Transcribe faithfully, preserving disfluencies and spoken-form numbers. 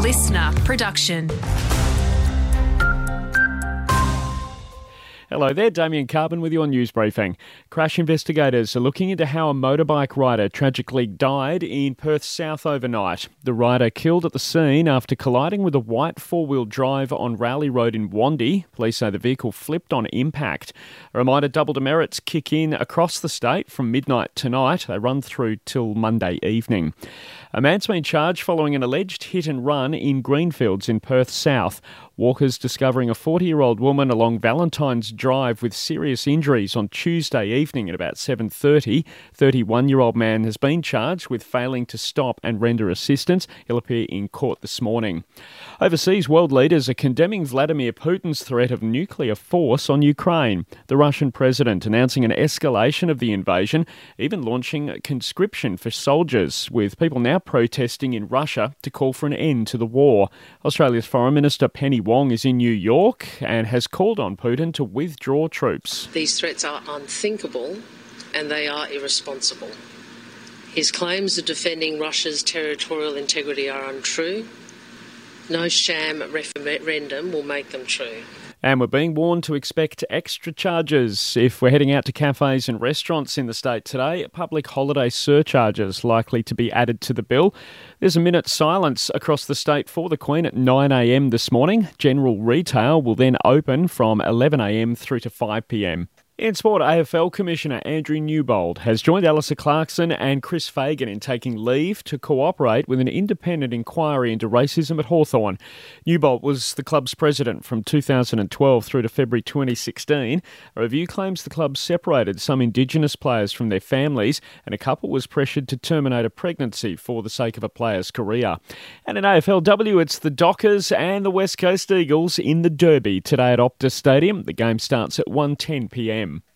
listener production. Hello there, Damien Carbon with your news briefing. Crash investigators are looking into how a motorbike rider tragically died in Perth South overnight. The rider killed at the scene after colliding with a white four-wheel drive on Rowley Road in Wandie. Police say the vehicle flipped on impact. A reminder, double demerits kick in across the state from midnight tonight. They run through till Monday evening. A man's been charged following an alleged hit and run in Greenfields in Perth South. Walkers discovering a forty-year-old woman along Valentine's Drive with serious injuries on Tuesday evening at about seven thirty. thirty-one-year-old man has been charged with failing to stop and render assistance. He'll appear in court this morning. Overseas, world leaders are condemning Vladimir Putin's threat of nuclear force on Ukraine. The Russian president announcing an escalation of the invasion, even launching conscription for soldiers, with people now protesting in Russia to call for an end to the war. Australia's Foreign Minister Penny Wong is in New York and has called on Putin to withdraw troops. These threats are unthinkable and they are irresponsible. His claims of defending Russia's territorial integrity are untrue. No sham referendum will make them true. And we're being warned to expect extra charges if we're heading out to cafes and restaurants in the state today. Public holiday surcharges likely to be added to the bill. There's a minute's silence across the state for the Queen at nine a.m. this morning. General retail will then open from eleven a.m. through to five p.m. In sport, A F L Commissioner Andrew Newbold has joined Alyssa Clarkson and Chris Fagan in taking leave to cooperate with an independent inquiry into racism at Hawthorn. Newbold was the club's president from two thousand twelve through to February twenty sixteen. A review claims the club separated some Indigenous players from their families, and a couple was pressured to terminate a pregnancy for the sake of a player's career. And in A F L W, it's the Dockers and the West Coast Eagles in the Derby today at Optus Stadium. The game starts at one ten p.m.